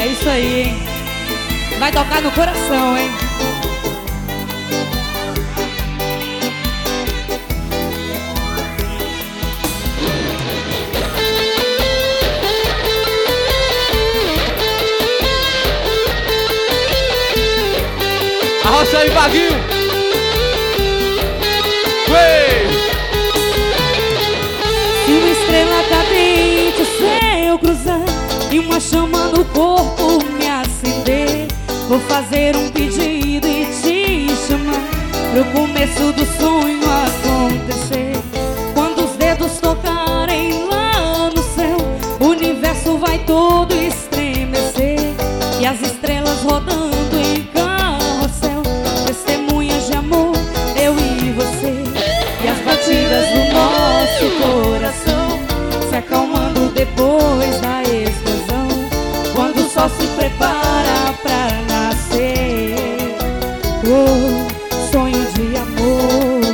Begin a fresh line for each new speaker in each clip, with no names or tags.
É isso aí, hein? Vai tocar no coração, hein?
Arrocha aí, Vaguinho!
Se uma estrela cadente o céu cruzar e uma chama no corpo me acender, vou fazer um pedido e te chamar pro começo do sonho acontecer. Quando os dedos tocarem lá no céu, o universo vai todo estremecer e as estrelas rodando em carrossel, testemunhas de amor, eu e você. E as batidas do nosso coração se acalmando depois da explosão, quando o sol se prepara pra nascer. Oh, sonho de amor.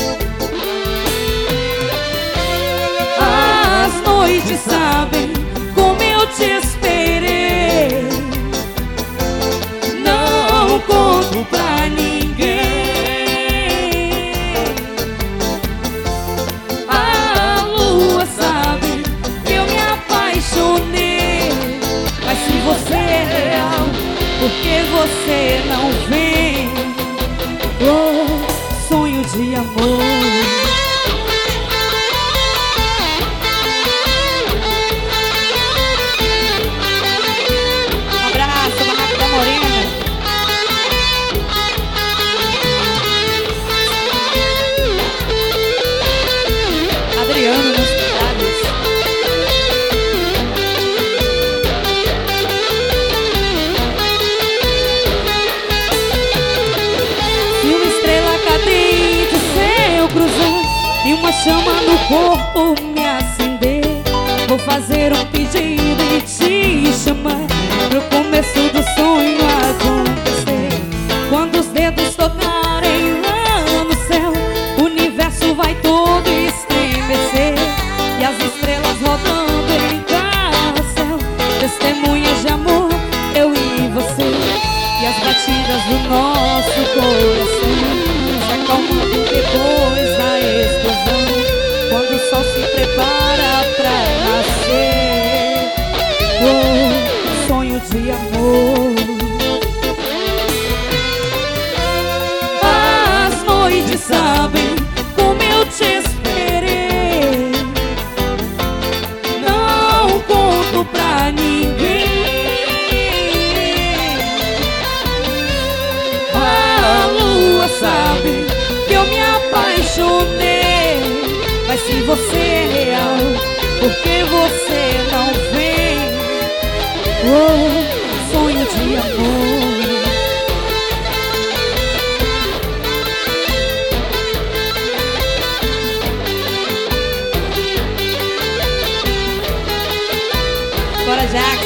As noites sabem como eu te esperei, não conto pra ninguém. A lua sabe que eu me apaixonei, mas se você é real, por que você não vem? Oh, sonho de amor. Um abraço, Barraca da Morena. Adriano nos cuidados. Se uma estrela cadente o céu cruzar e uma chama no corpo me acender, vou fazer um pedido e te chamar pro começo do sonho acontecer. Quando os dedos tocarem lá no céu, o universo vai todo estremecer e as estrelas rodando em carrossel, testemunhas de amor, eu e você. E as batidas do nosso coração se acalmando depois da explosão, quando o sol se prepara pra nascer. Oh, sonho de amor. As noites sabem como eu te esperei, não conto pra ninguém. A lua sabe que eu me apaixonei, mas se você é real, por que você não vem? Oh, sonho de amor. Bora, Jackson.